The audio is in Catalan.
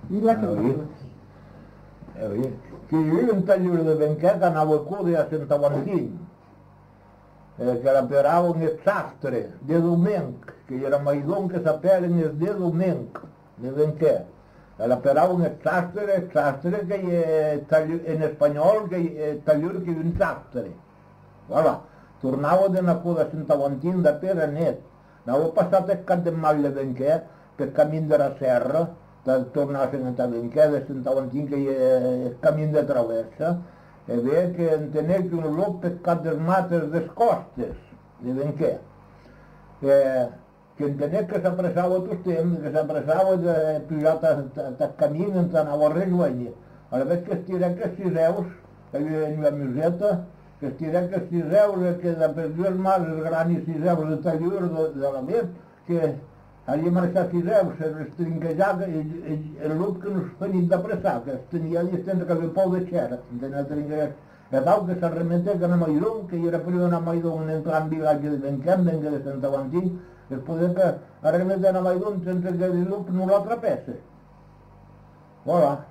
I là que que hi havia un taller de banquet que anava a codi a Sant Avantín, que l'operaven els sastres de domenc, que era maidon que s'aperen els de domenc, de banquet. L'operaven els sastres que en espanyol que taller que hi havia un sastre. Voilà. Tornava d'anar a Sant Avantín de Pere Net. Anava passat el cap de mal de banquet, pel camí de la serra, de tornar a Sant Avantín, de Sant Avantín, que hi ha el camí de traversa, i veia que entenea que un loc pel cap dels mates des costes, de banquet. Que entenea que s'apressava tot temps, que s'apressava de pujar el camí i anava a rejovenir. A la vegada que estirà que 6 euros, que hi havia la museta, que estirà que 6 euros, que de per dues mas el gran i 6 euros de taller de la vez, que havia marxat 6 euros, se restrinquejava el loc que no es tenia d'apressar, que es tenia allà sense que havia pou de xera, a tal que s'arremeté que anar a Maidon, que hi era primer anar a Maidon en entrar en vilatge de Benquem, venga de Sant Avantín, es podia que arremeté a Maidon sense que el loc no l'atrapés. Voilà.